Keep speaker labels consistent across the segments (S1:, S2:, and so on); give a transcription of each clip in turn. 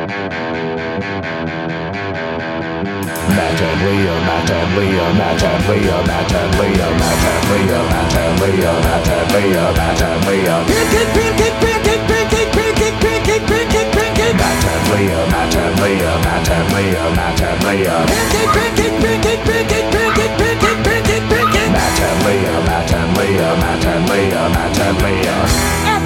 S1: Matt and Leah, Matt and Leah, Matt and Leah, Matt and Leah, Matt and Leah, Matt and Leah, Matt and Leah, Matt and Leah. Matt and Leah, Matt and Leah, Matt and Leah, Matt and Leah. Matt and Leah, Matt and Leah, Matt and Leah, Matt and Leah. A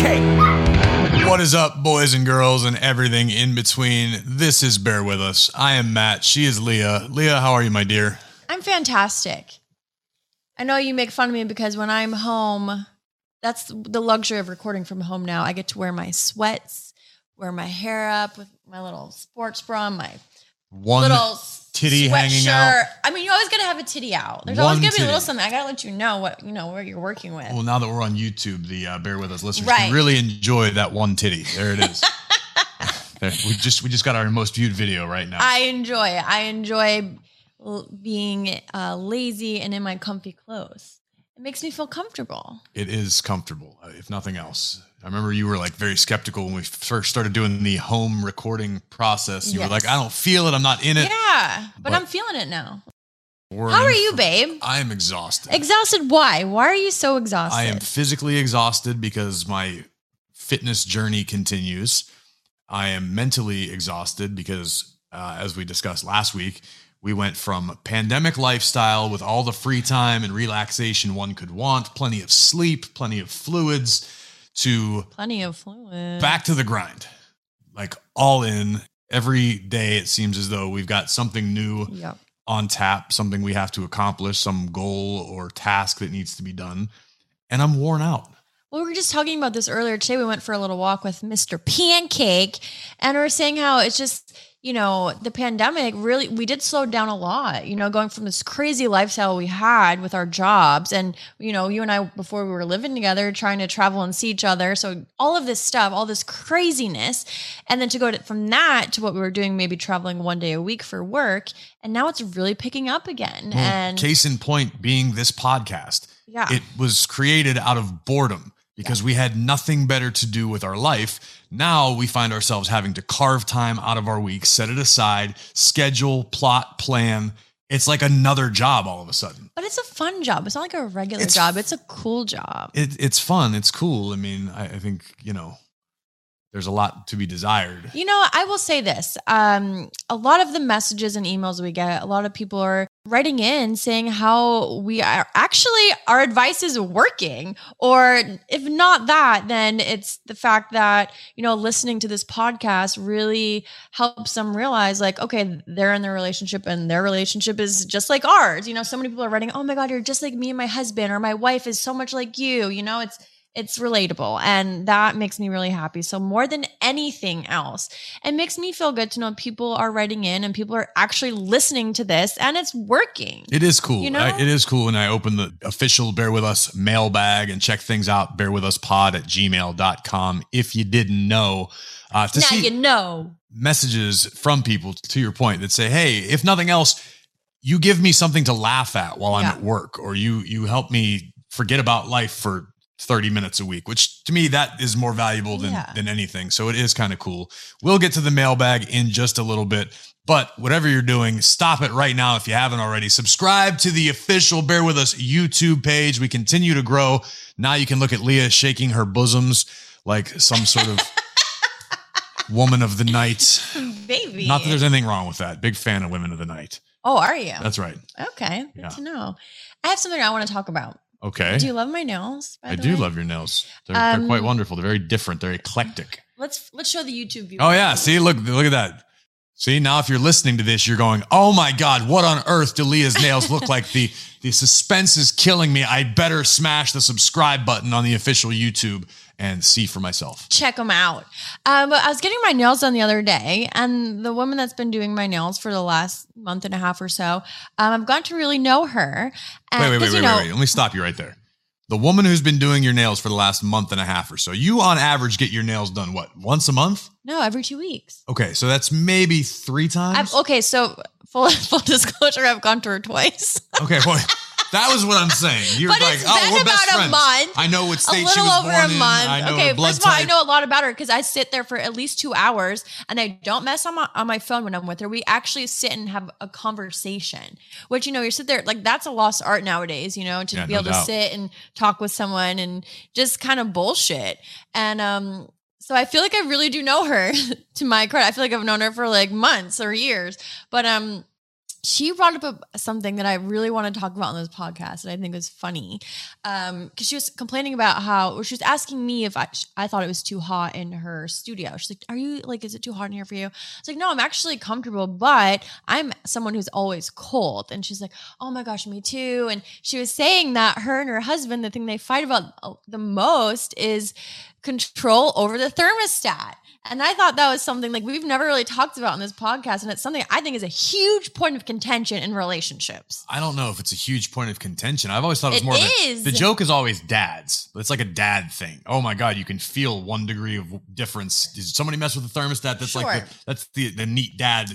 S1: pancake!
S2: What is up, boys and girls and everything in between? This is Bear With Us. I am Matt. She is Leah. Leah, how are you, my dear?
S3: I'm fantastic. I know you make fun of me because when I'm home, that's the luxury of recording from home now. I get to wear my sweats, wear my hair up with my little sports bra, my little
S2: titty hanging out.
S3: I mean, you always got to have a titty out. There's
S2: One
S3: always going to be a
S2: titty.
S3: little something. I got to let you know where you're working with.
S2: Well, now that we're on YouTube, the Bear With Us listeners
S3: Right.
S2: can really enjoy that one titty. There it is. There, we just got our most viewed video right now.
S3: I enjoy being lazy and in my comfy clothes. It makes me feel comfortable.
S2: It is comfortable, if nothing else. I remember you were like very skeptical when we first started doing the home recording process. You were
S3: Yes.
S2: like, I don't feel it. I'm not in it.
S3: Yeah, but
S2: But-
S3: I'm feeling it now.
S2: We're
S3: How
S2: in
S3: are you,
S2: for-
S3: babe?
S2: I am exhausted.
S3: Exhausted? Why? Why are you so exhausted?
S2: I am physically exhausted because my fitness journey continues. I am mentally exhausted because, as we discussed last week, we went from pandemic lifestyle with all the free time and relaxation one could want, plenty of sleep, plenty of fluids, to
S3: Plenty of fluid.
S2: back to the grind. Like all in. Every day it seems as though we've got something new
S3: Yep.
S2: on tap, something we have to accomplish, some goal or task that needs to be done. And I'm worn out.
S3: Well, we were just talking about this earlier today. We went for a little walk with Mr. Pancake, and we were saying how it's just, the pandemic really, we did slow down a lot, going from this crazy lifestyle we had with our jobs. And, you and I, before we were living together, trying to travel and see each other. So all of this stuff, all this craziness, and then to go from that to what we were doing, maybe traveling one day a week for work. And now it's really picking up again.
S2: Well,
S3: And
S2: case in point being this podcast.
S3: yeah.
S2: It was created out of boredom because we had nothing better to do with our life. Now we find ourselves having to carve time out of our week, set it aside, schedule, plot, plan. It's like another job all of a sudden.
S3: But it's a fun job. It's not like a regular
S2: It's
S3: job. It's a cool job.
S2: It's fun. It's cool. I mean, I think, there's a lot to be desired.
S3: I will say this. A lot of the messages and emails we get, a lot of people are writing in saying how our advice is working. Or if not that, then it's the fact that, listening to this podcast really helps them realize like, okay, they're in their relationship and their relationship is just like ours. So many people are writing, oh my God, you're just like me and my husband, or my wife is so much like you, it's relatable, and that makes me really happy. So more than anything else, it makes me feel good to know people are writing in and people are actually listening to this and it's working.
S2: It is cool.
S3: You know?
S2: It is cool when I open the official Bear With Us mailbag and check things out, bearwithuspod@gmail.com. If you didn't know, to
S3: Now
S2: see messages from people, to your point, that say, hey, if nothing else, you give me something to laugh at while I'm
S3: Yeah.
S2: at work, or you help me forget about life for 30 minutes a week, which to me, that is more valuable than anything. So it is kind of cool. We'll get to the mailbag in just a little bit, but whatever you're doing, stop it right now if you haven't already. Subscribe to the official Bear With Us YouTube page. We continue to grow. Now you can look at Leah shaking her bosoms like some sort of woman of the night.
S3: Baby.
S2: Not that there's anything wrong with that. Big fan of women of the night.
S3: Oh, are you?
S2: That's right.
S3: Okay. Good
S2: Yeah.
S3: to know. I have something I want to talk about.
S2: Okay.
S3: Do you love my nails? By
S2: I
S3: the
S2: do
S3: way?
S2: love your nails. They're quite wonderful. They're very different. They're eclectic.
S3: Let's show the YouTube view.
S2: Oh yeah. See, look at that. See, now if you're listening to this, you're going, oh my God, what on earth do Leah's nails look like? The suspense is killing me. I better smash the subscribe button on the official YouTube and see for myself.
S3: Check them out. But I was getting my nails done the other day, and the woman that's been doing my nails for the last month and a half or so, I've gotten to really know her. And,
S2: Wait. Let me stop you right there. The woman who's been doing your nails for the last month and a half or so, you on average get your nails done, what, once a month?
S3: No, every 2 weeks.
S2: Okay, so that's maybe 3 times?
S3: Okay, so full disclosure, I've gone to her twice.
S2: Okay, well, That was what I'm saying. You're
S3: but
S2: like,
S3: it's
S2: oh,
S3: been
S2: we're best
S3: about
S2: friends.
S3: a month.
S2: I know what state
S3: a
S2: she
S3: little
S2: was
S3: over
S2: born
S3: a
S2: in.
S3: month.
S2: I know
S3: Okay,
S2: her blood
S3: first of all, I
S2: type.
S3: know a lot about her because I sit there for at least 2 hours and I don't mess on my phone when I'm with her. We actually sit and have a conversation, which, you sit there, like that's a lost art nowadays, to be able to sit and talk with someone and just kind of bullshit. And, so I feel like I really do know her to my credit. I feel like I've known her for like months or years, but, she brought up something that I really want to talk about on this podcast and I think was funny. Cause she was complaining about she was asking me if I thought it was too hot in her studio. She's like, is it too hot in here for you? I was like, no, I'm actually comfortable, but I'm someone who's always cold. And she's like, oh my gosh, me too. And she was saying that her and her husband, the thing they fight about the most is control over the thermostat. And I thought that was something like we've never really talked about in this podcast. And it's something I think is a huge point of contention in relationships.
S2: I don't know if it's a huge point of contention. I've always thought it was more of the joke is always dads. It's like a dad thing. Oh my God, you can feel 1 degree of difference. Did somebody mess with the thermostat? That's like that's the neat dad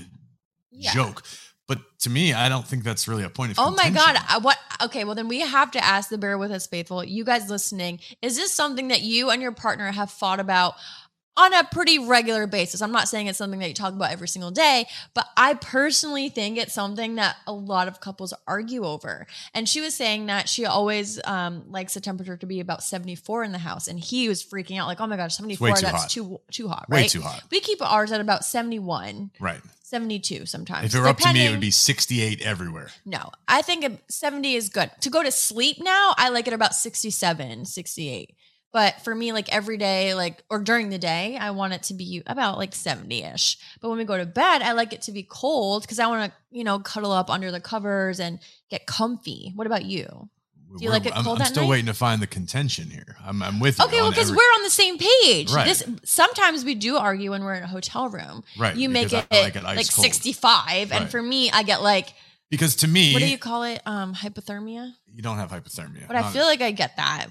S2: joke. But to me, I don't think that's really a point of contention.
S3: Oh my God. Okay, well then we have to ask the Bear With Us faithful, you guys listening, is this something that you and your partner have thought about on a pretty regular basis? I'm not saying it's something that you talk about every single day, but I personally think it's something that a lot of couples argue over. And she was saying that she always likes the temperature to be about 74 in the house. And he was freaking out like, oh my gosh, 74, that's too hot, right?
S2: Way too hot.
S3: We keep ours at about 71.
S2: Right.
S3: 72 sometimes.
S2: If it were up to me, it would be 68 everywhere.
S3: No, I think 70 is good. To go to sleep now, I like it about 67, 68. But for me, like every day, or during the day, I want it to be about like 70-ish. But when we go to bed, I like it to be cold because I want to, cuddle up under the covers and get comfy. What about you? Do you like it cold
S2: I'm still waiting to find the contention here. I'm with you.
S3: Okay, well, because we're on the same page.
S2: Right.
S3: Sometimes we do argue when we're in a hotel room.
S2: Right.
S3: You make it like 65. Right. And for me, I get like...
S2: Because to me...
S3: What do you call it? Hypothermia?
S2: You don't have hypothermia.
S3: But I feel like I get that.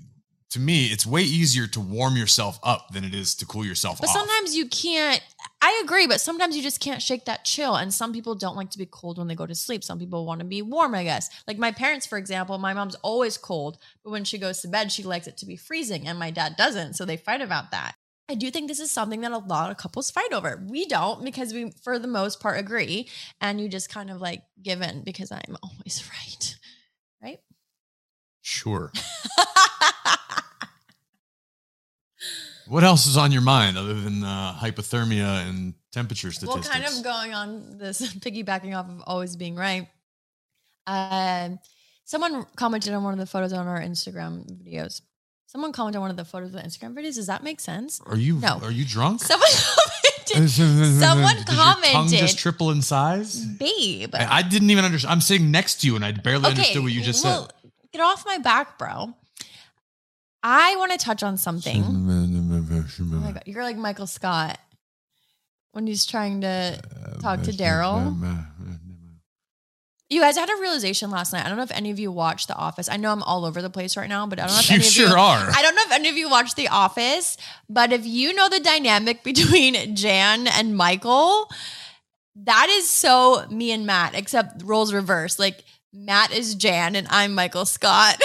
S2: To me, it's way easier to warm yourself up than it is to cool yourself off.
S3: But sometimes you can't, I agree, but sometimes you just can't shake that chill. And some people don't like to be cold when they go to sleep. Some people want to be warm, I guess. Like my parents, for example, my mom's always cold, but when she goes to bed, she likes it to be freezing and my dad doesn't. So they fight about that. I do think this is something that a lot of couples fight over. We don't because we, for the most part, agree. And you just kind of like give in because I'm always right. Right?
S2: Sure. What else is on your mind other than hypothermia and temperature statistics?
S3: Well, kind of going on this, piggybacking off of always being right. Someone commented on one of the photos on our Instagram videos. Someone commented on one of the photos of the Instagram videos. Does that make sense?
S2: Are you drunk?
S3: Someone commented. Someone
S2: Did
S3: commented.
S2: Your tongue just triple in size?
S3: Babe.
S2: I didn't even understand. I'm sitting next to you and I barely understood what you just said.
S3: Get off my back, bro. I want to touch on something. Oh my God. You're like Michael Scott when he's trying to talk to Daryl. You guys, I had a realization last night. I don't know if any of you watched The Office. I know I'm all over the place right now, but I don't know if any of you
S2: are.
S3: I don't know if any of you watched The Office, but if you know the dynamic between Jan and Michael, that is so me and Matt, except roles reversed. Like Matt is Jan and I'm Michael Scott.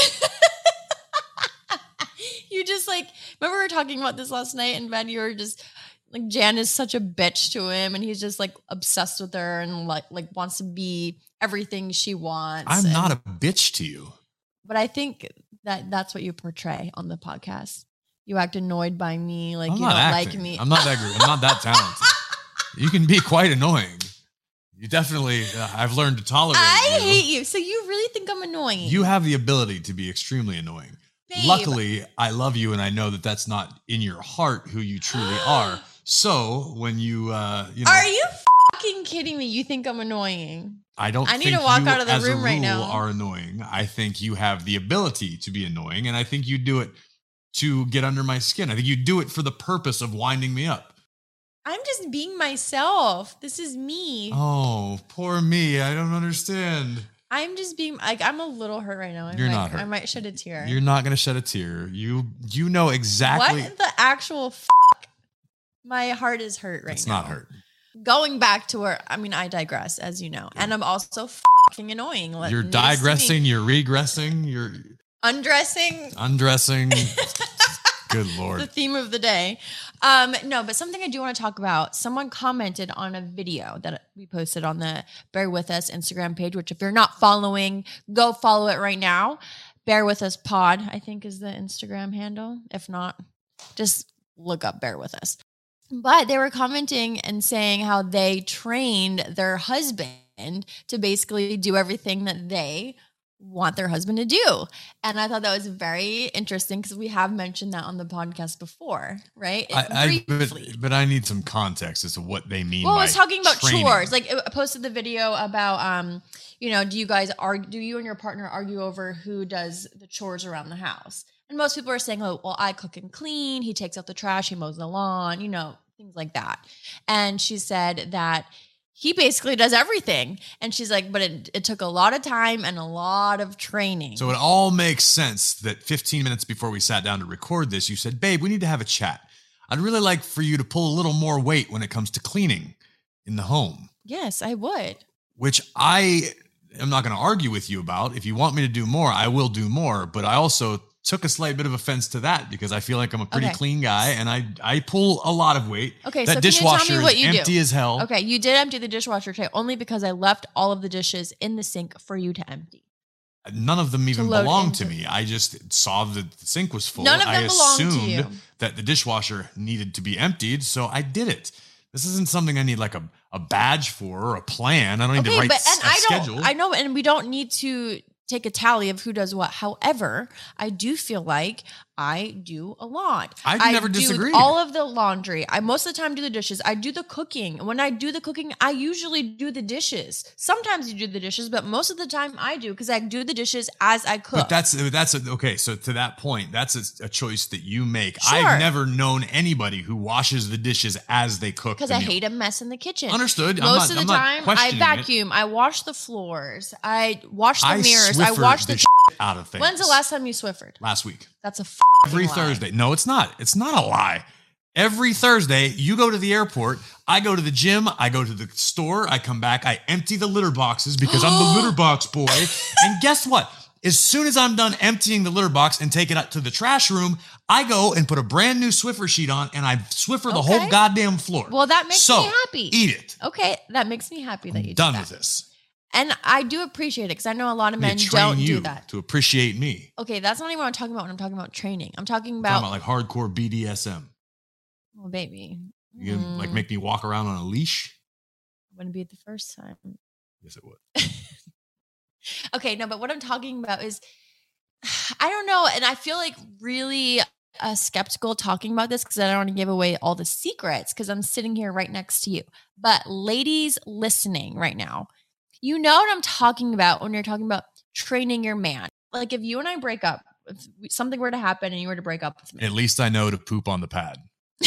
S3: You just like, remember we were talking about this last night and Ben, you were just like, Jan is such a bitch to him and he's just like obsessed with her and like wants to be everything she wants.
S2: I'm not a bitch to you.
S3: But I think that's what you portray on the podcast. You act annoyed by me, like you don't like me.
S2: I'm not that talented. You can be quite annoying. You definitely, I've learned to tolerate you.
S3: I hate you. So you really think I'm annoying?
S2: You have the ability to be extremely annoying.
S3: Babe.
S2: Luckily, I love you and I know that that's not in your heart who you truly are. So when you
S3: Are you fucking kidding me? You think I'm annoying?
S2: I need
S3: to walk out of the room right now.
S2: Are annoying. I think you have the ability to be annoying and I think you do it to get under my skin. I think you do it for the purpose of winding me up.
S3: I'm just being myself. This is me.
S2: Oh, poor me. I don't understand.
S3: I'm just being like, I'm a little hurt right now.
S2: You're not hurt.
S3: I might shed a tear.
S2: You're not going to shed a tear. You know exactly.
S3: What the actual My heart is hurt right now.
S2: It's not hurt.
S3: Going back to where, I digress, as you know. And I'm also fucking annoying.
S2: You're digressing, you're regressing, you're
S3: undressing.
S2: Good Lord.
S3: The theme of the day. No, but something I do want to talk about. Someone commented on a video that we posted on the Bear With Us Instagram page, which if you're not following, go follow it right now. Bear With Us Pod, I think is the Instagram handle. If not, just look up Bear With Us. But they were commenting and saying how they trained their husband to basically do everything that they want their husband to do. And I thought that was very interesting because we have mentioned that on the podcast before, right?
S2: But I need some context as to what they mean.
S3: Well,
S2: by
S3: I was talking about
S2: training.
S3: chores. Like I posted the video about, do you guys argue? Do you and your partner argue over who does the chores around the house? And most people are saying, oh, well, I cook and clean. He takes out the trash. He mows the lawn, things like that. And she said that he basically does everything. And she's like, but it took a lot of time and a lot of training.
S2: So it all makes sense that 15 minutes before we sat down to record this, you said, babe, we need to have a chat. I'd really like for you to pull a little more weight when it comes to cleaning in the home.
S3: Yes, I would.
S2: Which I am not going to argue with you about. If you want me to do more, I will do more. But I also took a slight bit of offense to that because I feel like I'm a pretty clean guy and I pull a lot of weight.
S3: Okay,
S2: that
S3: so
S2: dishwasher
S3: can you tell me what
S2: is
S3: you
S2: empty
S3: do?
S2: As hell.
S3: Okay, you did empty the dishwasher tray only because I left all of the dishes in the sink for you to empty.
S2: None of them even belonged to me. I just saw that the sink was full.
S3: None of them belonged to you.
S2: I assumed that the dishwasher needed to be emptied, so I did it. This isn't something I need like a badge for or a plan. I don't need to write a schedule.
S3: I know, and we don't need to take a tally of who does what. However, I do feel like I do a lot.
S2: I've never disagreed.
S3: All of the laundry. I most of the time do the dishes. I do the cooking. When I do the cooking, I usually do the dishes. Sometimes you do the dishes, but most of the time I do because I do the dishes as I cook.
S2: But okay. So to that point, that's a choice that you make.
S3: Sure.
S2: I've never known anybody who washes the dishes as they cook.
S3: Because I hate a mess in the kitchen.
S2: Understood.
S3: Most of the time, I vacuum. I wash the floors. I wash the mirrors. I wash the
S2: out of things.
S3: When's the last time you Swiffered?
S2: Last week.
S3: That's a
S2: every
S3: lie.
S2: Thursday. No, it's not. It's not a lie. Every Thursday, you go to the airport, I go to the gym, I go to the store, I come back, I empty the litter boxes because I'm the litter box boy. And guess what? As soon as I'm done emptying the litter box and take it out to the trash room, I go and put a brand new Swiffer sheet on and I Swiffer the whole goddamn floor.
S3: Well, that makes me happy.
S2: Eat it.
S3: Okay, that makes me happy that you
S2: done
S3: did
S2: with this.
S3: And I do appreciate it because I know a lot of men don't do that.
S2: To appreciate me.
S3: Okay, that's not even what I'm talking about when I'm talking about training. I'm talking
S2: I'm
S3: about
S2: like hardcore BDSM.
S3: Well, baby.
S2: You gonna like make me walk around on a leash?
S3: Wouldn't be the first time.
S2: Yes, it would.
S3: Okay, no, but what I'm talking about is, I don't know, and I feel like really skeptical talking about this because I don't want to give away all the secrets because I'm sitting here right next to you. But ladies listening right now, you know what I'm talking about when you're talking about training your man. Like if you and I break up, if something were to happen and you were to break up with me.
S2: At least I know to poop on the pad.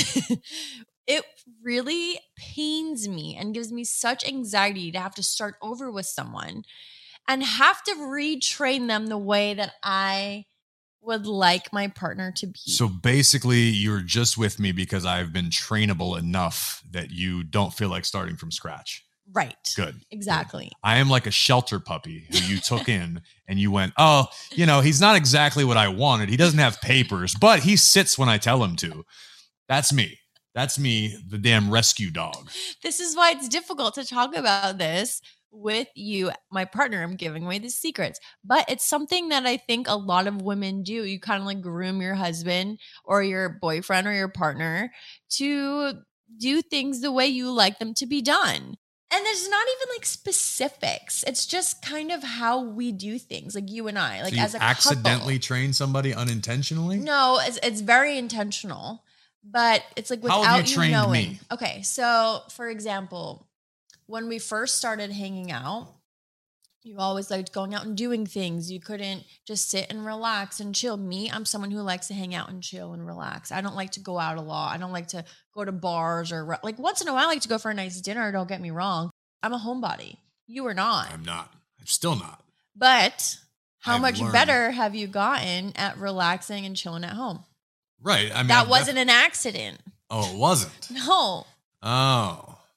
S3: It really pains me and gives me such anxiety to have to start over with someone and have to retrain them the way that I would like my partner to be.
S2: So basically, you're just with me because I've been trainable enough that you don't feel like starting from scratch.
S3: Right.
S2: Good.
S3: Exactly.
S2: Good. I am like a shelter puppy who you took in and you went, oh, he's not exactly what I wanted. He doesn't have papers, but he sits when I tell him to. That's me. That's me, the damn rescue dog.
S3: This is why it's difficult to talk about this with you, my partner. I'm giving away the secrets, but it's something that I think a lot of women do. You kind of like groom your husband or your boyfriend or your partner to do things the way you like them to be done. And there's not even like specifics. It's just kind of how we do things, like you and I, like
S2: so you
S3: as a
S2: accidentally
S3: couple.
S2: train somebody unintentionally?
S3: No, it's very intentional, but it's like without
S2: How have you trained
S3: knowing.
S2: Me?
S3: Okay, so for example, when we first started hanging out, you always liked going out and doing things. You couldn't just sit and relax and chill. Me, I'm someone who likes to hang out and chill and relax. I don't like to go out a lot. I don't like to go to bars or like once in a while I like to go for a nice dinner. Don't get me wrong. I'm a homebody. You are not.
S2: I'm not. I'm still not.
S3: But how
S2: I've
S3: much
S2: learned.
S3: better have you gotten at relaxing and chilling at home?
S2: Right. I mean,
S3: that wasn't an accident.
S2: Oh, it wasn't?
S3: No.
S2: Oh. Okay.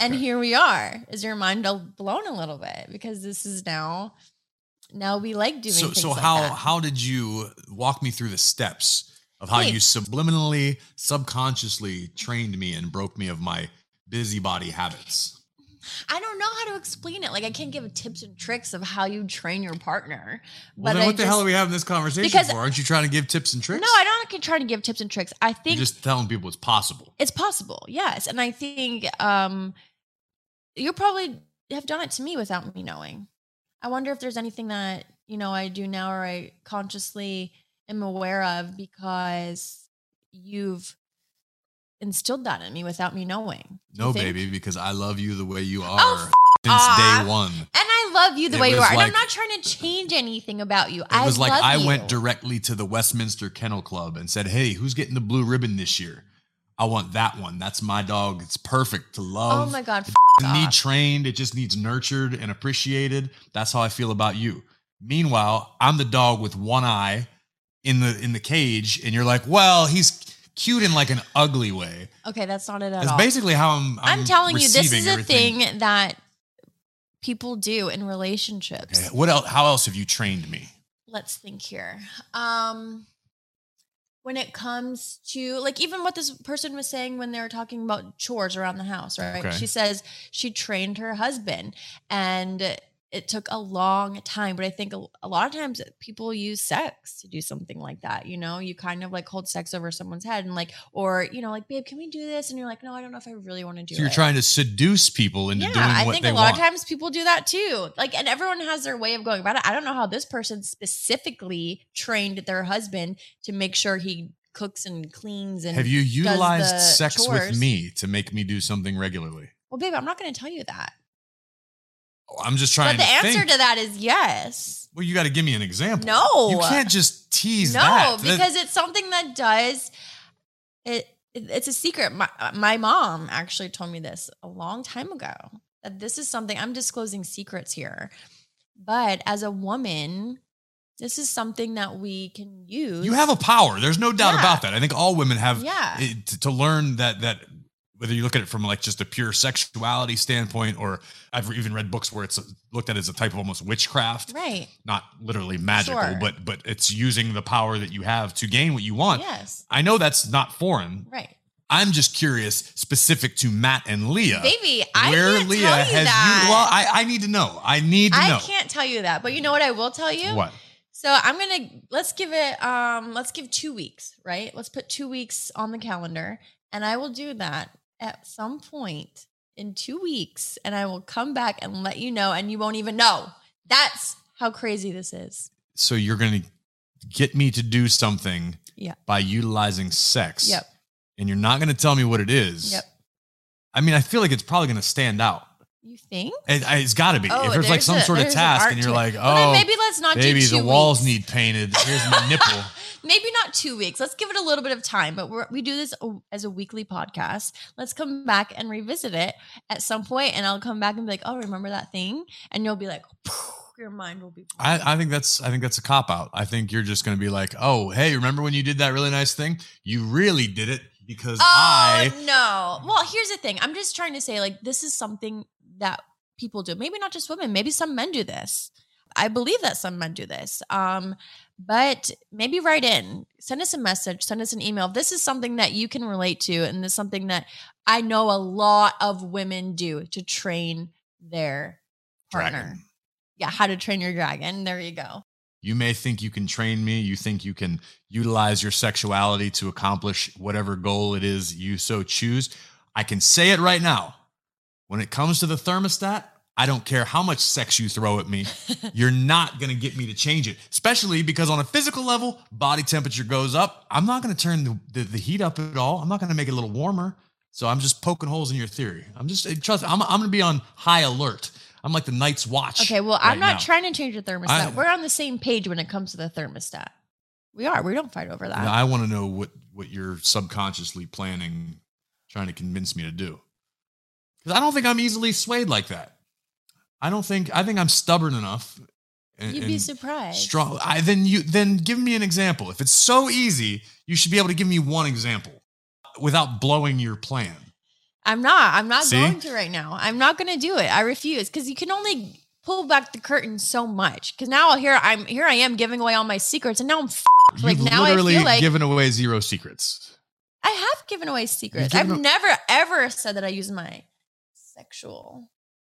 S3: And here we are. Is your mind blown a little bit? Because this is now we like doing things
S2: so
S3: like
S2: how
S3: that.
S2: how did you walk me through the steps of how you subliminally, subconsciously trained me and broke me of my busybody habits?
S3: I don't know how to explain it. Like, I can't give tips and tricks of how you train your partner.
S2: Well,
S3: but
S2: then what the hell are we having this conversation for? Aren't you trying to give tips and tricks?
S3: No, I don't try to give tips and tricks. I think
S2: you're just telling people it's possible.
S3: It's possible, yes. And I think you probably have done it to me without me knowing. I wonder if there's anything that, I do now or I consciously am aware of because you've instilled that in me without me knowing.
S2: No, baby, because I love you the way you are since day one.
S3: And I love you the way you are. And I'm not trying to change anything about you. It was like I
S2: went directly to the Westminster Kennel Club and said, hey, who's getting the blue ribbon this year? I want that one. That's my dog. It's perfect to love.
S3: Oh my God.
S2: It doesn't need trained. It just needs nurtured and appreciated. That's how I feel about you. Meanwhile, I'm the dog with one eye in the cage. And you're like, well, he's cute in like an ugly way.
S3: Okay, that's not it at all.
S2: That's basically how I'm
S3: telling you, this is a thing that people do in relationships.
S2: Okay. What else? How else have you trained me?
S3: Let's think here. When it comes to like even what this person was saying when they were talking about chores around the house, right? Okay. She says she trained her husband and it took a long time, but I think a lot of times people use sex to do something like that. You kind of like hold sex over someone's head and like, or, like, babe, can we do this? And you're like, no, I don't know if I really want to do it.
S2: So you're trying to seduce people into doing what they want.
S3: I think a lot of times people do that too. Like, and everyone has their way of going about it. I don't know how this person specifically trained their husband to make sure he cooks and cleans and
S2: have you utilized sex
S3: chores
S2: with me to make me do something regularly?
S3: Well, babe, I'm not going to tell you that.
S2: I'm just trying to think.
S3: But the answer to that is yes.
S2: Well, you got to give me an example.
S3: No.
S2: You can't just tease that.
S3: No, because it's something that does, it's a secret. My mom actually told me this a long time ago, that this is something, I'm disclosing secrets here. But as a woman, this is something that we can use.
S2: You have a power. There's no doubt about that. I think all women have to learn that whether you look at it from like just a pure sexuality standpoint, or I've even read books where it's looked at as a type of almost witchcraft,
S3: right?
S2: Not literally magical,
S3: Sure.
S2: but it's using the power that you have to gain what you want.
S3: Yes.
S2: I know that's not foreign.
S3: Right.
S2: I'm just curious, specific to Matt and Leah.
S3: Baby, I can't tell you that.
S2: Well, I need to know. I need to know.
S3: I can't tell you that, but you know what I will tell you?
S2: What?
S3: So let's give 2 weeks, right? Let's put 2 weeks on the calendar, and I will do that at some point in 2 weeks, and I will come back and let you know, and you won't even know. That's how crazy this is.
S2: So you're going to get me to do something by utilizing sex.
S3: Yep.
S2: And you're not going to tell me what it is.
S3: Yep.
S2: I mean, I feel like it's probably going to stand out.
S3: You think?
S2: It's got to be. If there's like some sort of task and you're like,
S3: then maybe let's not do 2 weeks.
S2: Maybe the walls need painted. Here's my nipple.
S3: Maybe not 2 weeks. Let's give it a little bit of time. But we do this as a weekly podcast. Let's come back and revisit it at some point, and I'll come back and be like, "Oh, remember that thing?" And you'll be like, "Your mind will be."
S2: I think that's a cop out. I think you're just going to be like, "Oh, hey, remember when you did that really nice thing? You really did it because
S3: no." Well, here's the thing. I'm just trying to say, like, this is something that people do. Maybe not just women. Maybe some men do this. I believe that some men do this. But maybe write in, send us a message, send us an email. This is something that you can relate to. And this is something that I know a lot of women do to train their partner.
S2: Dragon.
S3: Yeah. How to train your dragon. There you go.
S2: You may think you can train me. You think you can utilize your sexuality to accomplish whatever goal it is you so choose. I can say it right now. When it comes to the thermostat, I don't care how much sex you throw at me. You're not going to get me to change it, especially because on a physical level, body temperature goes up. I'm not going to turn the heat up at all. I'm not going to make it a little warmer. So I'm just poking holes in your theory. I'm going to be on high alert. I'm like the Night's Watch.
S3: Okay, well, I'm not trying to change the thermostat. We're on the same page when it comes to the thermostat. We are. We don't fight over that.
S2: I want to know what you're subconsciously planning, trying to convince me to do. Because I don't think I'm easily swayed like that. I think I'm stubborn enough.
S3: You'd be surprised.
S2: Strong. Then give me an example. If it's so easy, you should be able to give me one example without blowing your plan.
S3: I'm not going to right now. I'm not going to do it. I refuse, because you can only pull back the curtain so much. Because now here I am giving away all my secrets, and now I'm like, now
S2: literally
S3: I feel like
S2: given away 0 secrets.
S3: I have given away secrets. I've never ever said that I use my sexual.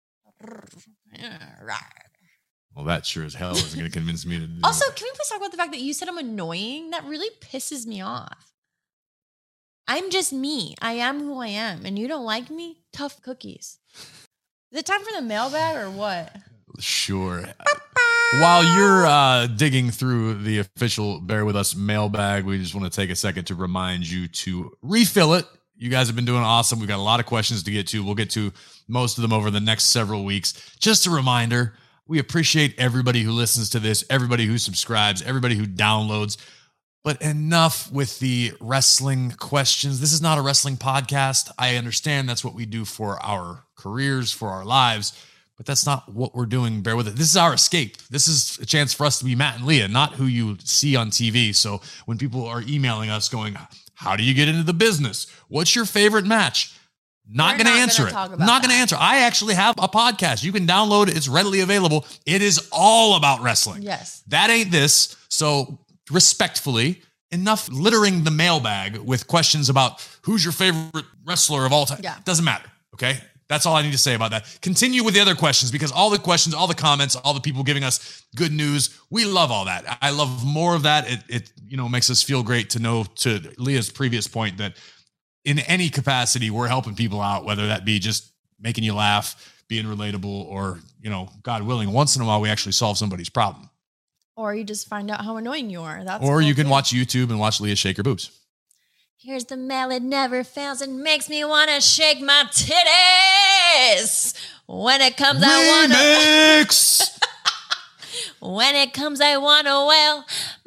S2: Well, that sure as hell isn't going to convince me to do
S3: Also,
S2: that.
S3: can we please talk about the fact that you said I'm annoying? That really pisses me off. I'm just me. I am who I am. And you don't like me? Tough cookies. Is it time for the mailbag or what?
S2: Sure. While you're digging through the official Bear With Us mailbag, we just want to take a second to remind you to refill it. You guys have been doing awesome. We've got a lot of questions to get to. We'll get to most of them over the next several weeks. Just a reminder, we appreciate everybody who listens to this, everybody who subscribes, everybody who downloads. But enough with the wrestling questions. This is not a wrestling podcast. I understand that's what we do for our careers, for our lives, but that's not what we're doing. Bear with it. This is our escape. This is a chance for us to be Matt and Leah, not who you see on TV. So when people are emailing us going, how do you get into the business? What's your favorite match? Not going to answer it. Not going to answer. I actually have a podcast. You can download it. It's readily available. It is all about wrestling.
S3: Yes.
S2: That ain't this. So respectfully, enough littering the mailbag with questions about who's your favorite wrestler of all time.
S3: Yeah.
S2: Doesn't matter. Okay. That's all I need to say about that. Continue with the other questions, because all the questions, all the comments, all the people giving us good news, we love all that. I love more of that. It makes us feel great to know, to Leah's previous point, that in any capacity, we're helping people out, whether that be just making you laugh, being relatable, or, God willing, once in a while, we actually solve somebody's problem.
S3: Or you just find out how annoying you are. That's
S2: or
S3: cool
S2: you can
S3: too.
S2: watch YouTube and watch Leah shake her boobs.
S3: Here's the mail, it never fails. It makes me want to shake my titties. When it comes, I want to. When it comes, I want to wail.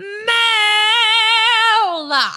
S3: Mail.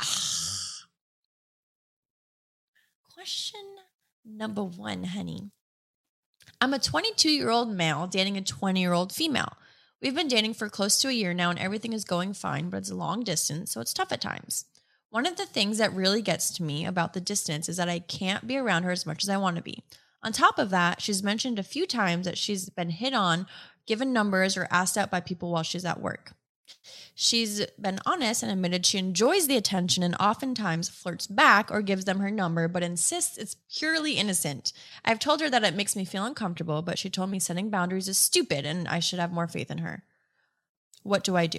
S3: Question number 1, honey. I'm a 22-year-old male dating a 20-year-old female. We've been dating for close to a year now, and everything is going fine, but it's a long distance, so it's tough at times. One of the things that really gets to me about the distance is that I can't be around her as much as I want to be. On top of that, she's mentioned a few times that she's been hit on, given numbers, or asked out by people while she's at work. She's been honest and admitted she enjoys the attention and oftentimes flirts back or gives them her number, but insists it's purely innocent. I've told her that it makes me feel uncomfortable, but she told me setting boundaries is stupid and I should have more faith in her. What do I do?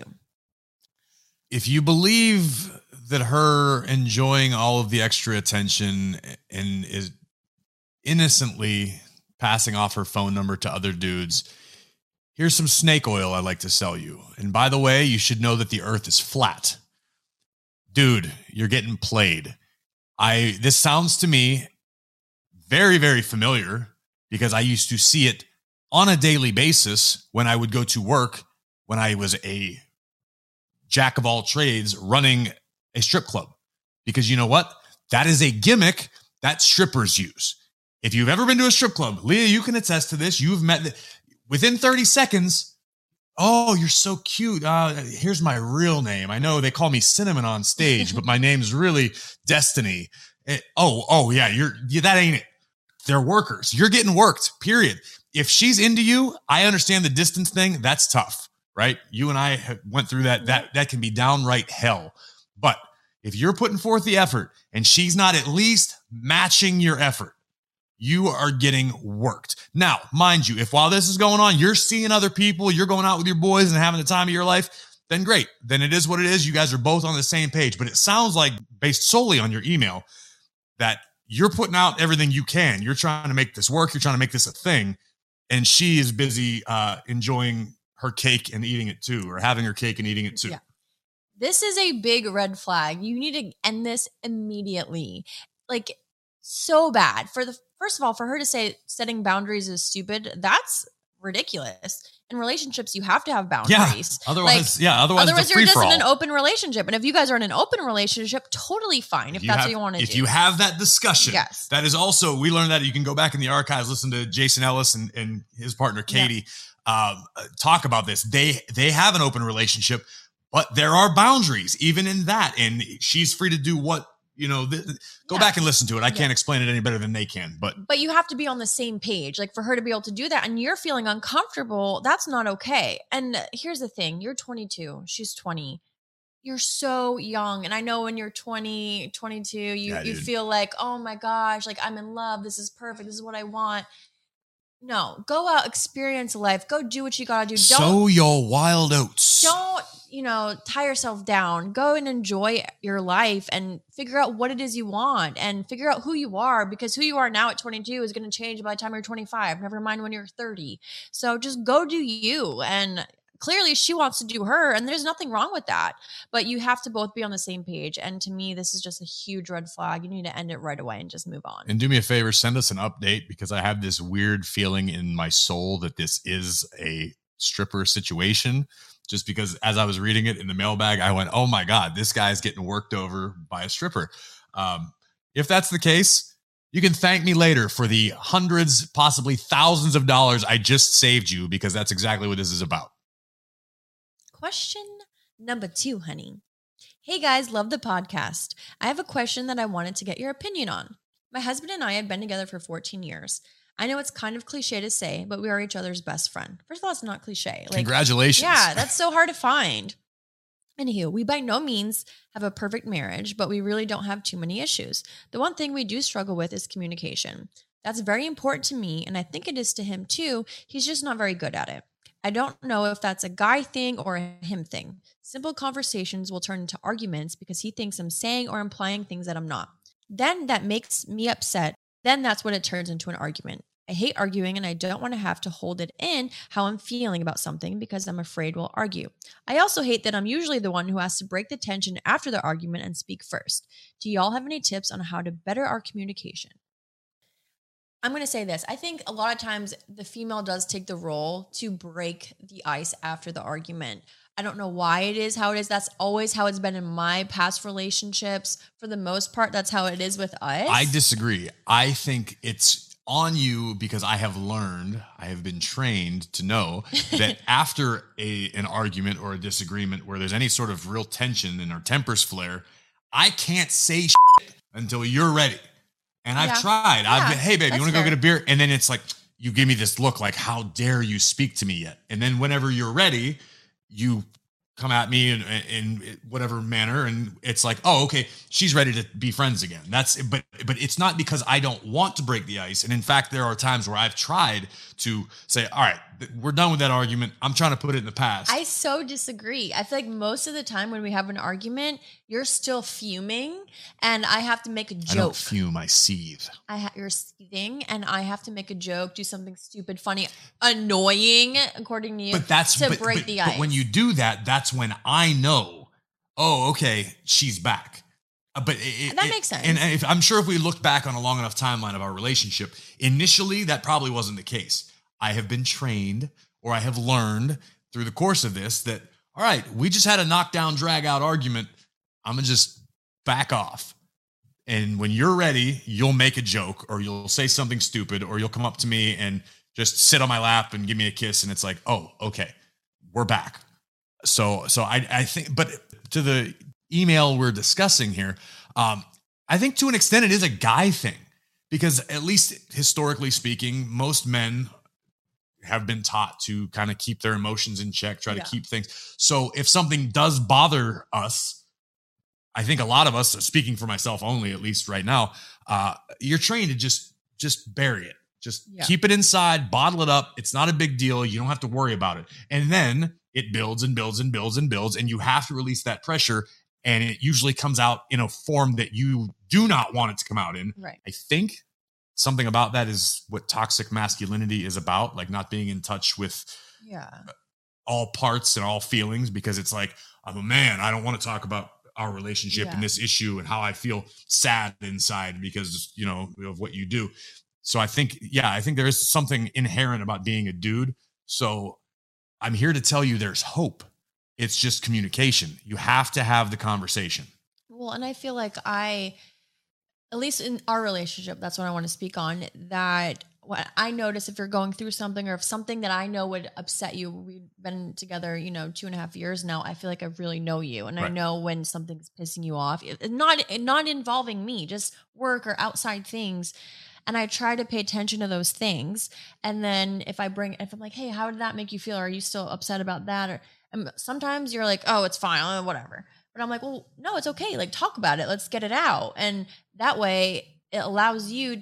S2: If you believe that her enjoying all of the extra attention and is innocently passing off her phone number to other dudes, here's some snake oil I'd like to sell you. And by the way, you should know that the earth is flat. Dude, you're getting played. This sounds to me very, very familiar, because I used to see it on a daily basis when I would go to work, when I was a jack of all trades running a strip club. Because you know what? That is a gimmick that strippers use. If you've ever been to a strip club, Leah, you can attest to this. You've met within 30 seconds. Oh, you're so cute. Here's my real name. I know they call me Cinnamon on stage, but my name's really Destiny. Yeah, that ain't it. They're workers. You're getting worked, period. If she's into you, I understand the distance thing. That's tough, right? You and I have went through that. That can be downright hell. But if you're putting forth the effort and she's not at least matching your effort, you are getting worked. Now, mind you, if while this is going on, you're seeing other people, you're going out with your boys and having the time of your life, then great. Then it is what it is. You guys are both on the same page. But it sounds like, based solely on your email, that you're putting out everything you can. You're trying to make this work. You're trying to make this a thing. And she is busy enjoying her cake and eating it too, or having her cake and eating it too.
S3: Yeah. This is a big red flag. You need to end this immediately. Like, so bad. First of all, for her to say setting boundaries is stupid, that's ridiculous. In relationships, you have to have boundaries.
S2: Yeah. Otherwise
S3: you're just in an open relationship. And if you guys are in an open relationship, totally fine. If that's what you want to do.
S2: If you have that discussion,
S3: yes.
S2: That is also, we learned that you can go back in the archives, listen to Jason Ellis and his partner, Katie, talk about this. They have an open relationship, but there are boundaries even in that. And she's free to do what Go back and listen to it. I can't explain it any better than they can,
S3: but you have to be on the same page. Like for her to be able to do that and you're feeling uncomfortable, that's not okay. And here's the thing. You're 22. She's 20. You're so young. And I know when you're 20, 22, you feel like, oh my gosh, like I'm in love. This is perfect. This is what I want. No, go out, experience life. Go do what you got to do.
S2: Sow your wild oats.
S3: Don't, tie yourself down. Go and enjoy your life and figure out what it is you want and figure out who you are, because who you are now at 22 is going to change by the time you're 25. Never mind when you're 30. So just go do you. And clearly she wants to do her, and there's nothing wrong with that, but you have to both be on the same page. And to me, this is just a huge red flag. You need to end it right away and just move on.
S2: And do me a favor, send us an update, because I have this weird feeling in my soul that this is a stripper situation, just because as I was reading it in the mailbag, I went, oh my God, this guy's getting worked over by a stripper. If that's the case, you can thank me later for the hundreds, possibly thousands of dollars I just saved you, because that's exactly what this is about.
S3: Question number 2, honey. Hey guys, love the podcast. I have a question that I wanted to get your opinion on. My husband and I have been together for 14 years. I know it's kind of cliche to say, but we are each other's best friend. First of all, it's not cliche.
S2: Congratulations.
S3: Yeah, that's so hard to find. Anywho, we by no means have a perfect marriage, but we really don't have too many issues. The one thing we do struggle with is communication. That's very important to me, and I think it is to him too. He's just not very good at it. I don't know if that's a guy thing or a him thing. Simple conversations will turn into arguments because he thinks I'm saying or implying things that I'm not. Then that makes me upset. Then that's when it turns into an argument. I hate arguing, and I don't want to have to hold it in how I'm feeling about something because I'm afraid we'll argue. I also hate that I'm usually the one who has to break the tension after the argument and speak first. Do y'all have any tips on how to better our communication? I'm going to say this. I think a lot of times the female does take the role to break the ice after the argument. I don't know why it is how it is. That's always how it's been in my past relationships. For the most part, that's how it is with us.
S2: I disagree. I think it's on you because I have been trained to know that after an argument or a disagreement where there's any sort of real tension and our tempers flare, I can't say shit until you're ready. And I've tried. Yeah, I've been, hey, baby, you want to go get a beer? And then it's like, you give me this look like, how dare you speak to me yet? And then whenever you're ready, you come at me in whatever manner. And it's like, oh, okay, she's ready to be friends again. But it's not because I don't want to break the ice. And in fact, there are times where I've tried to say, all right, we're done with that argument. I'm trying to put it in the past.
S3: I so disagree. I feel like most of the time when we have an argument, you're still fuming and I have to make a joke. I
S2: don't fume, I seethe.
S3: You're seething and I have to make a joke, do something stupid, funny, annoying, according to you, to break the ice.
S2: But when you do that, that's when I know, oh, okay, she's back. That
S3: makes sense.
S2: And I'm sure if we looked back on a long enough timeline of our relationship, initially that probably wasn't the case. I have been trained, or I have learned through the course of this that, all right, we just had a knockdown, drag out argument. I'm going to just back off. And when you're ready, you'll make a joke or you'll say something stupid or you'll come up to me and just sit on my lap and give me a kiss. And it's like, oh, okay, we're back. So I think, but to the email we're discussing here, I think to an extent it is a guy thing because at least historically speaking, most men have been taught to kind of keep their emotions in check, try to keep things. So if something does bother us, I think a lot of us, speaking for myself only, at least right now, you're trained to just bury it. Just keep it inside, bottle it up. It's not a big deal. You don't have to worry about it. And then it builds and builds and builds and builds, and you have to release that pressure. And it usually comes out in a form that you do not want it to come out in.
S3: Right.
S2: I think something about that is what toxic masculinity is about, like not being in touch with all parts and all feelings, because it's like, I'm a man. I don't want to talk about our relationship and this issue and how I feel sad inside because, of what you do. So I think there is something inherent about being a dude. So I'm here to tell you there's hope. It's just communication. You have to have the conversation.
S3: Well, and I feel like at least in our relationship, that's what I want to speak on, that what I notice if you're going through something, or if something that I know would upset you. We've been together, 2.5 years now. I feel like I really know you, and I know when something's pissing you off. Not involving me, just work or outside things. And I try to pay attention to those things. And then if I'm like, hey, how did that make you feel? Are you still upset about that? Or sometimes you're like, oh, it's fine, whatever. But I'm like, well, no, it's okay. Like, talk about it. Let's get it out. And that way it allows you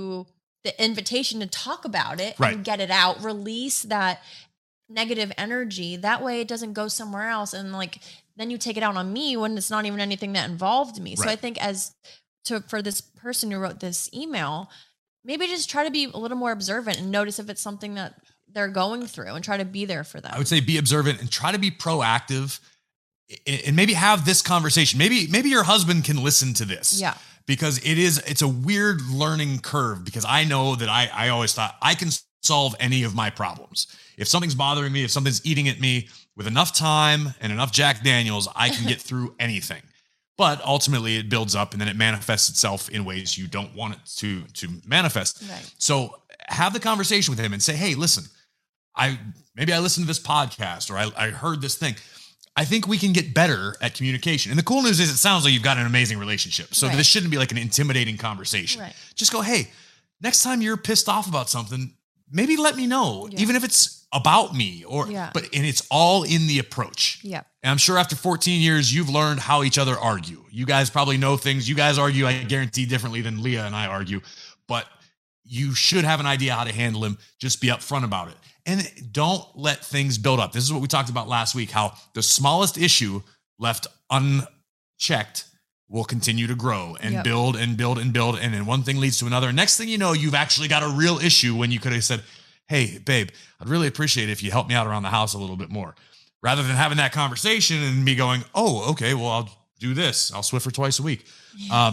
S3: the invitation to talk about it and get it out, release that negative energy. That way it doesn't go somewhere else. And like, then you take it out on me when it's not even anything that involved me. So I think for this person who wrote this email, maybe just try to be a little more observant and notice if it's something that they're going through and try to be there for them.
S2: I would say be observant and try to be proactive and maybe have this conversation. Maybe your husband can listen to this.
S3: Yeah.
S2: Because it's a weird learning curve, because I know that I always thought I can solve any of my problems. If something's bothering me, if something's eating at me, with enough time and enough Jack Daniels, I can get through anything. But ultimately it builds up and then it manifests itself in ways you don't want it to manifest.
S3: Right.
S2: So have the conversation with him and say, hey, listen, maybe I listened to this podcast, or I heard this thing. I think we can get better at communication. And the cool news is it sounds like you've got an amazing relationship. So this shouldn't be like an intimidating conversation.
S3: Right.
S2: Just go, hey, next time you're pissed off about something, maybe let me know, even if it's about me and it's all in the approach.
S3: Yeah.
S2: And I'm sure after 14 years, you've learned how each other argue. You guys probably know things. You guys argue, I guarantee, differently than Leah and I argue, but you should have an idea how to handle him. Just be upfront about it. And don't let things build up. This is what we talked about last week, how the smallest issue left unchecked will continue to grow and build and build and build. And then one thing leads to another. Next thing you know, you've actually got a real issue when you could have said, hey, babe, I'd really appreciate it if you help me out around the house a little bit more. Rather than having that conversation and me going, oh, okay, well, I'll do this. I'll Swiffer twice a week. Yeah.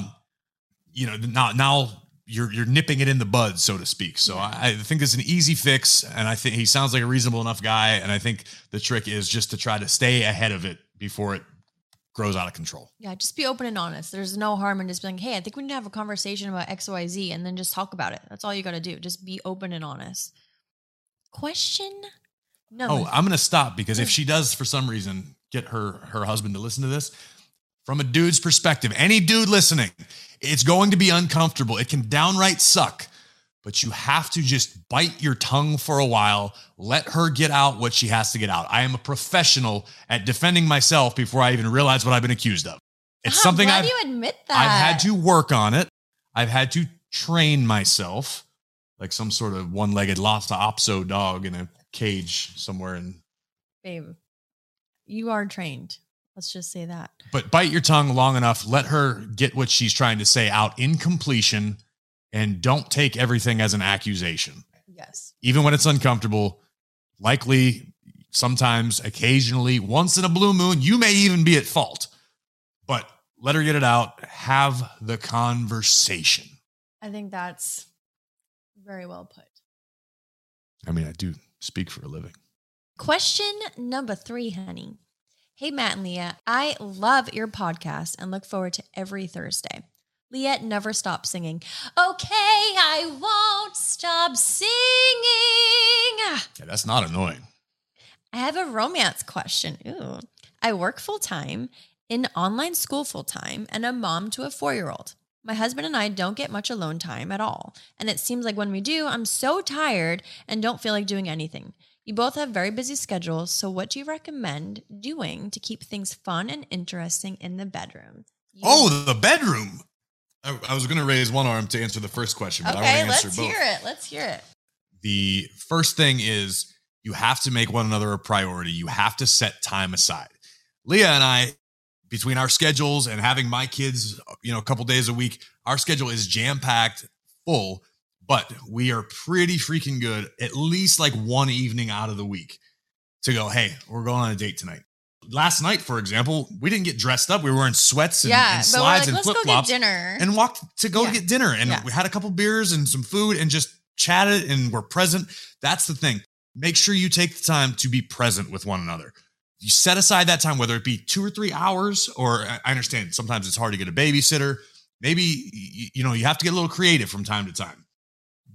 S2: Now you're nipping it in the bud, so to speak. So I think it's an easy fix, and I think he sounds like a reasonable enough guy. And I think the trick is just to try to stay ahead of it before it grows out of control. Yeah,
S3: just be open and honest. There's no harm in just being, hey, I think we need to have a conversation about X, Y, Z, and then just talk about it. That's all you got to do. Just be open and honest. Question? No.
S2: Oh, I'm going to stop, because if she does, for some reason, get her husband to listen to this, from a dude's perspective, any dude listening, it's going to be uncomfortable. It can downright suck, but you have to just bite your tongue for a while. Let her get out what she has to get out. I am a professional at defending myself before I even realize what I've been accused of. It's something
S3: Why do you admit that?
S2: I've had to work on it. I've had to train myself like some sort of one-legged Lhasa Apso dog in a cage somewhere.
S3: Babe, you are trained. Let's just say that.
S2: But bite your tongue long enough. Let her get what she's trying to say out in completion, and don't take everything as an accusation.
S3: Yes.
S2: Even when it's uncomfortable, likely, sometimes, occasionally, once in a blue moon, you may even be at fault. But let her get it out. Have the conversation.
S3: I think that's very well put.
S2: I mean, I do speak for a living.
S3: Question number 3, honey. Hey, Matt and Leah, I love your podcast and look forward to every Thursday. Leah never stops singing. Okay, I won't stop singing.
S2: Yeah, that's not annoying.
S3: I have a romance question. Ooh. I work full-time, in online school full-time, and a mom to a 4-year-old. My husband and I don't get much alone time at all. And it seems like when we do, I'm so tired and don't feel like doing anything. You both have very busy schedules, so what do you recommend doing to keep things fun and interesting in the bedroom?
S2: The bedroom. I was going to raise one arm to answer the first question, but I want to answer both.
S3: Let's hear it.
S2: The first thing is you have to make one another a priority. You have to set time aside. Leah and I, between our schedules and having my kids, a couple days a week, our schedule is jam-packed, full. But we are pretty freaking good, at least like one evening out of the week, to go, hey, we're going on a date tonight. Last night, for example, we didn't get dressed up. We were wearing sweats and slides and flip-flops.
S3: And
S2: walked to go get dinner. And we had a couple beers and some food and just chatted and we're present. That's the thing. Make sure you take the time to be present with one another. You set aside that time, whether it be 2 or 3 hours, or I understand sometimes it's hard to get a babysitter. Maybe, you have to get a little creative from time to time.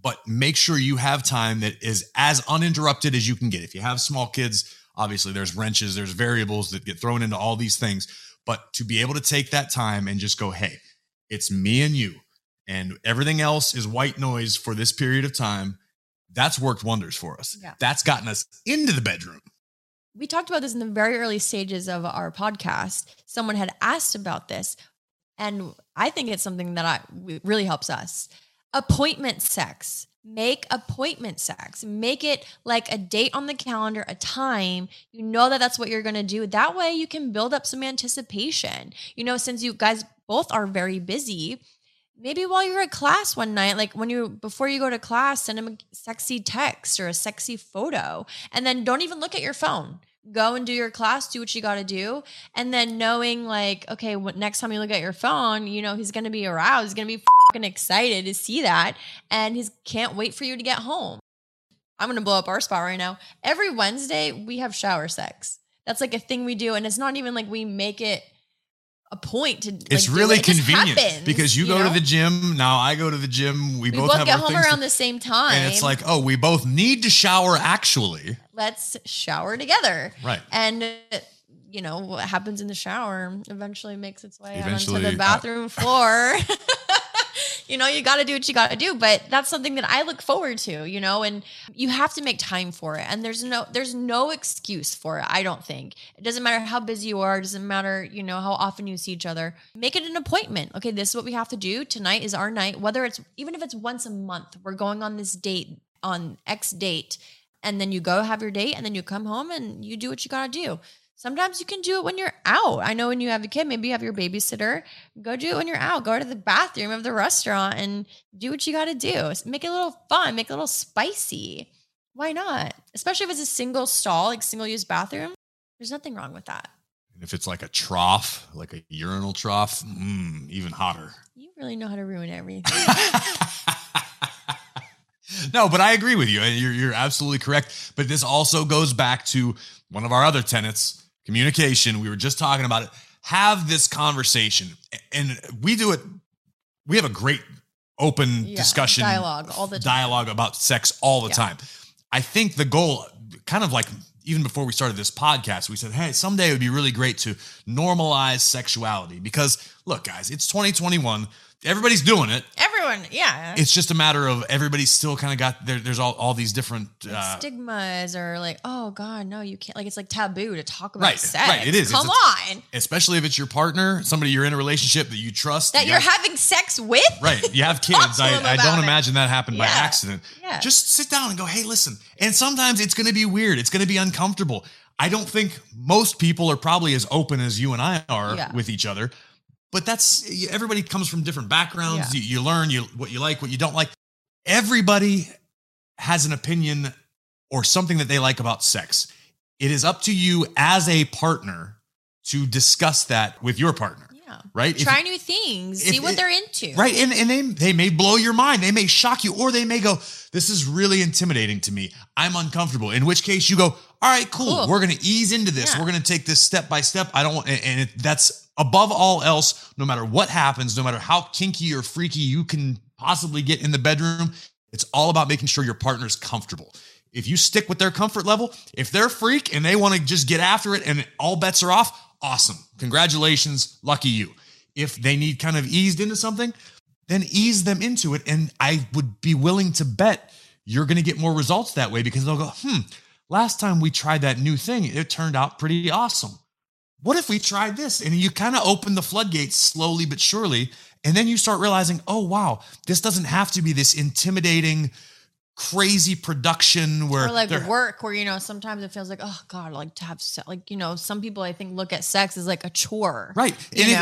S2: but make sure you have time that is as uninterrupted as you can get. If you have small kids, obviously there's wrenches, there's variables that get thrown into all these things, but to be able to take that time and just go, hey, it's me and you, and everything else is white noise for this period of time. That's worked wonders for us. Yeah. That's gotten us into the bedroom.
S3: We talked about this in the very early stages of our podcast. Someone had asked about this, and I think it's something that really helps us. Appointment sex. Make appointment sex. Make it like a date on the calendar, a time. You know that that's what you're going to do. That way you can build up some anticipation. You know, since you guys both are very busy, maybe while you're at class one night, like before you go to class, send him a sexy text or a sexy photo, and then don't even look at your phone. Go and do your class, do what you got to do. And then knowing like, okay, next time you look at your phone, you know, he's going to be aroused. He's going to be fucking excited to see that. And he can't wait for you to get home. I'm going to blow up our spot right now. Every Wednesday we have shower sex. That's like a thing we do. And it's not even like we make it a point to like,
S2: it's really convenient because you go to the gym. Now I go to the gym. We both have
S3: get home around the same time.
S2: And it's like, oh, we both need to shower actually.
S3: Let's shower together.
S2: Right.
S3: And you know, what happens in the shower eventually makes its way out onto the bathroom floor. You know, you got to do what you got to do, but that's something that I look forward to, you know, and you have to make time for it. And there's no excuse for it. I don't think it doesn't matter how busy you are. It doesn't matter, you know, how often you see each other, make it an appointment. Okay. This is what we have to do. Tonight is our night, even if it's once a month, we're going on this date on X date, and then you go have your date and then you come home and you do what you got to do. Sometimes you can do it when you're out. I know when you have a kid, maybe you have your babysitter. Go do it when you're out. Go to the bathroom of the restaurant and do what you got to do. Make it a little fun. Make it a little spicy. Why not? Especially if it's a single stall, like single-use bathroom. There's nothing wrong with that.
S2: And if it's like a trough, like a urinal trough, even hotter.
S3: You really know how to ruin everything.
S2: No, but I agree with you. You're absolutely correct. But this also goes back to one of our other tenets. Communication. We were just talking about it. Have this conversation. And we do it. We have a great open discussion. Dialogue about sex all the time. I think the goal, kind of like even before we started this podcast, we said, hey, someday it would be really great to normalize sexuality. Because look, guys, it's 2021. Everybody's doing it.
S3: Everyone, yeah.
S2: It's just a matter of everybody's still kind of got there's all these different
S3: stigmas, or like, oh God, no, you can't. Like, it's like taboo to talk about sex.
S2: Right, it is.
S3: Come on.
S2: Especially if it's your partner, somebody you're in a relationship that you trust.
S3: That you're having sex with?
S2: Right. You have kids. I don't imagine that happened by accident.
S3: Yeah.
S2: Just sit down and go, hey, listen. And sometimes it's going to be weird. It's going to be uncomfortable. I don't think most people are probably as open as you and I are with each other. But everybody comes from different backgrounds. You learn what you like, what you don't like. Everybody has an opinion or something that they like about sex. It is up to you as a partner to discuss that with your partner. Yeah. Right?
S3: Try new things. See what they're into.
S2: Right. And they may blow your mind. They may shock you, or they may go, this is really intimidating to me. I'm uncomfortable. In which case you go, all right, cool. We're going to ease into this. Yeah. We're going to take this step by step. That's above all else, no matter what happens, no matter how kinky or freaky you can possibly get in the bedroom, it's all about making sure your partner's comfortable. If you stick with their comfort level, if they're a freak and they want to just get after it and all bets are off, awesome. Congratulations. Lucky you. If they need kind of eased into something, then ease them into it. And I would be willing to bet you're going to get more results that way, because they'll go, last time we tried that new thing, it turned out pretty awesome. What if we tried this? And you kind of open the floodgates slowly but surely. And then you start realizing, oh, wow, this doesn't have to be this intimidating, crazy production where,
S3: or like work where, you know, sometimes it feels like, oh God, like to have sex. Like, you know, some people I think look at sex as like a chore.
S2: Right.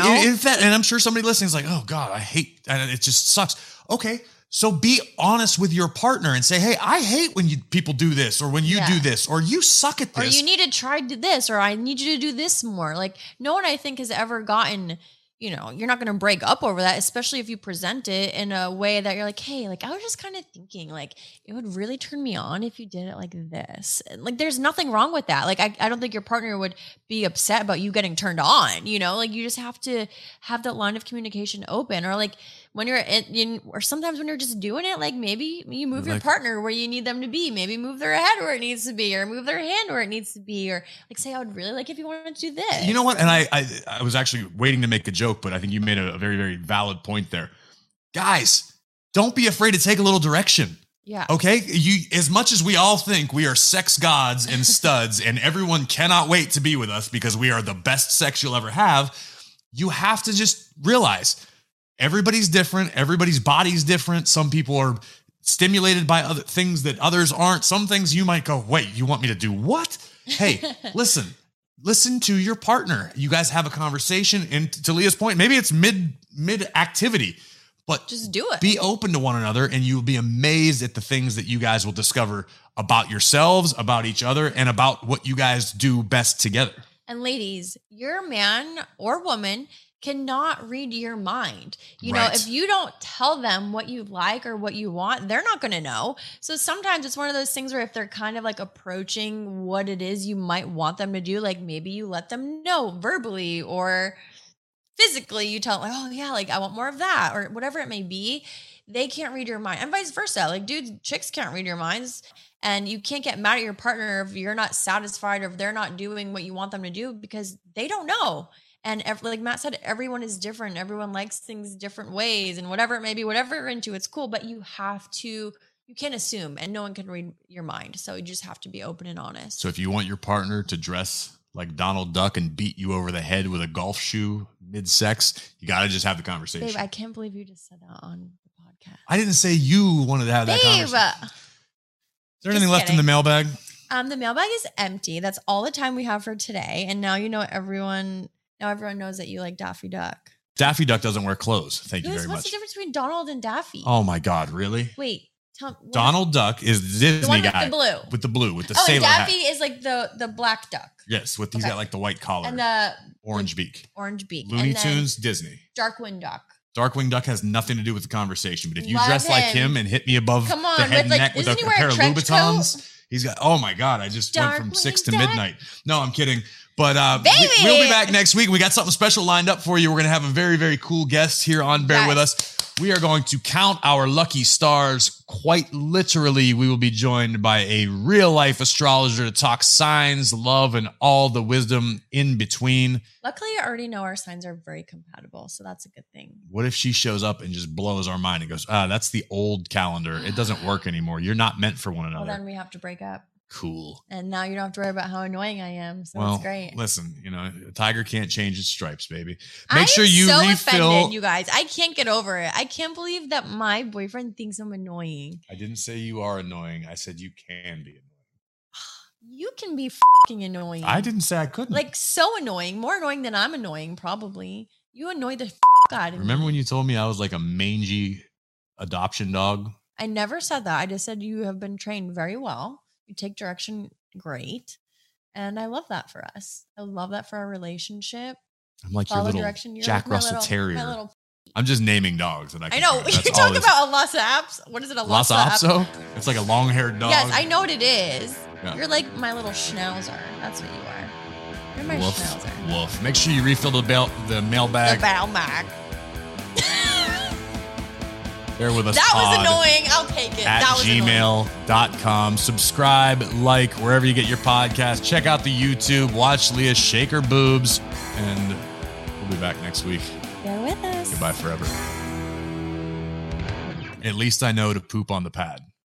S2: And I'm sure somebody listening is like, oh God, I hate, and it just sucks. Okay. So be honest with your partner and say, hey, I hate when people do this, or when you do this, or you suck at this.
S3: Or you need to try this, or I need you to do this more. Like, no one I think has ever gotten, you know, you're not going to break up over that, especially if you present it in a way that you're like, hey, like, I was just kind of thinking, like, it would really turn me on if you did it like this. Like, there's nothing wrong with that. Like, I don't think your partner would be upset about you getting turned on, you know? Like, you just have to have that line of communication open. Or like, when you're or sometimes when you're just doing it, like maybe you move your partner where you need them to be, maybe move their head where it needs to be, or move their hand where it needs to be, or like say, I would really like if you wanted to do this.
S2: You know what? And I was actually waiting to make a joke, but I think you made a very, very valid point there. Guys, don't be afraid to take a little direction.
S3: Yeah.
S2: Okay. As much as we all think we are sex gods and studs and everyone cannot wait to be with us because we are the best sex you'll ever have, you have to just realize everybody's different. Everybody's body's different. Some people are stimulated by other things that others aren't. Some things you might go, wait, you want me to do what? Hey, listen to your partner. You guys have a conversation, and to Leah's point, maybe it's mid activity. But
S3: just do it.
S2: Be open to one another, and you'll be amazed at the things that you guys will discover about yourselves, about each other, and about what you guys do best together. And
S3: ladies, your man or woman cannot read your mind. You know, if you don't tell them what you like or what you want, they're not going to know. So sometimes it's one of those things where if they're kind of like approaching what it is you might want them to do, like maybe you let them know verbally or physically, you tell them like, oh yeah, like I want more of that or whatever it may be. They can't read your mind, and vice versa. Like dudes, chicks can't read your minds, and you can't get mad at your partner if you're not satisfied or if they're not doing what you want them to do because they don't know. And like Matt said, everyone is different. Everyone likes things different ways, and whatever it may be, whatever you're into, it's cool. But you can't assume, and no one can read your mind. So you just have to be open and honest.
S2: So if you want your partner to dress like Donald Duck and beat you over the head with a golf shoe mid-sex, you got to just have the conversation.
S3: Babe, I can't believe you just said that on the podcast.
S2: I didn't say you wanted to have that conversation. Is there anything left in the mailbag?
S3: The mailbag is empty. That's all the time we have for today. And now everyone knows that you like Daffy Duck.
S2: Daffy Duck doesn't wear clothes. Thank you very much.
S3: What's the difference between Donald and Daffy?
S2: Oh my God, really?
S3: Wait.
S2: Donald Duck is the Disney guy.
S3: With the blue.
S2: With the sailor hat.
S3: Daffy is like the black duck.
S2: Yes, he's got like the white collar.
S3: And the
S2: orange beak.
S3: Orange beak.
S2: Looney Tunes, Disney.
S3: Darkwing Duck.
S2: Darkwing Duck has nothing to do with the conversation, but if you dress like him and hit me above the head and neck with a pair of Louboutins, he's got, oh my God, I just went from 6 to midnight. No, I'm kidding. But we'll be back next week. We got something special lined up for you. We're going to have a very, very cool guest here on Bear With Us. We are going to count our lucky stars. Quite literally, we will be joined by a real-life astrologer to talk signs, love, and all the wisdom in between.
S3: Luckily, I already know our signs are very compatible, so that's a good thing.
S2: What if she shows up and just blows our mind and goes, that's the old calendar. It doesn't work anymore. You're not meant for one another.
S3: Well, then we have to break up.
S2: Cool.
S3: And now you don't have to worry about how annoying I am. So that's great.
S2: Listen, a tiger can't change its stripes, baby. Make sure you refill.
S3: Offended, you guys. I can't get over it. I can't believe that my boyfriend thinks I'm annoying.
S2: I didn't say you are annoying. I said you can be annoying.
S3: You can be fucking annoying.
S2: I didn't say I couldn't.
S3: Like so annoying. More annoying than I'm annoying, probably. You annoy the out of me.
S2: Remember when you told me I was like a mangy adoption dog?
S3: I never said that. I just said you have been trained very well. You take direction great. And I love that for us. I love that for our relationship.
S2: I'm like your little Jack Russell Terrier. I'm just naming dogs that I
S3: know. You talk about a Lhasa Apso. What is it? A Lhasa
S2: Apso? It's like a long-haired dog.
S3: Yes, I know what it is. Yeah. You're like my little schnauzer. That's what you are. You're my schnauzer.
S2: Woof. Make sure you refill the mailbag.
S3: The mailbag.
S2: Bear With Us.
S3: That was annoying. I'll take it.
S2: At gmail.com. Subscribe, like, wherever you get your podcast. Check out the YouTube. Watch Leah shake her boobs. And we'll be back next week.
S3: Bear with us.
S2: Goodbye forever. At least I know to poop on the pad.